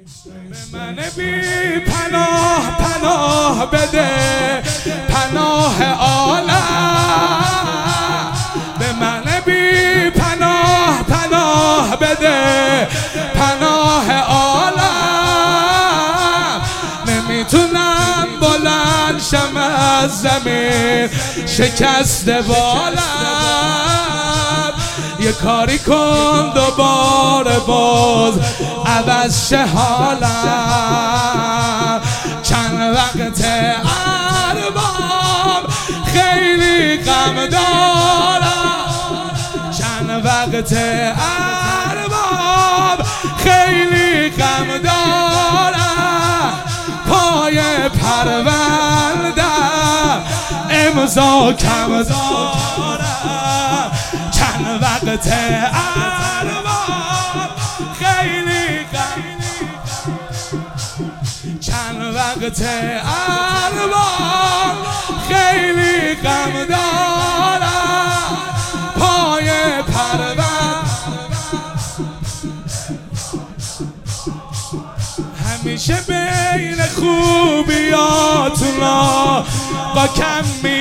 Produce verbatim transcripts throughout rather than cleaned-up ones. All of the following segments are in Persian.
به من بی پناه پناه بده، پناه عالم. به من بی پناه پناه بده، پناه عالم. نمیتونم بلند شم از زمین، شکسته بالم. یه کاری کن دوباره باز عوض شه حالم. چند وقت ارباب خیلی غم دارم، چند وقت ارباب خیلی غم دارم. پای پرونده امضا کم دارم، چند وقت ارباب خیلی غم، چند وقت ارباب خیلی غم دارم. پای پرونده همیشه بین خوبیاتونا با کم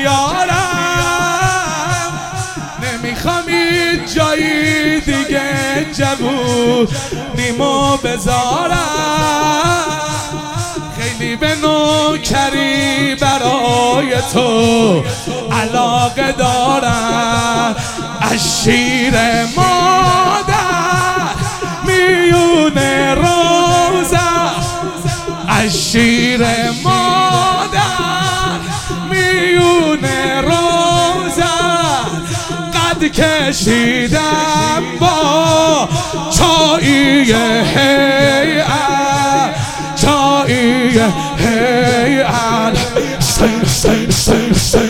میارم. نمیخوام هیچ جایی دیگه جوونیمو بذارم. خیلی به نوکری برای تو علاقه دارم. از شیر مادر میونه روزم، از شیر مادر میونه روزم. قد کشیدم با چایی هیئت، چایی هیئت.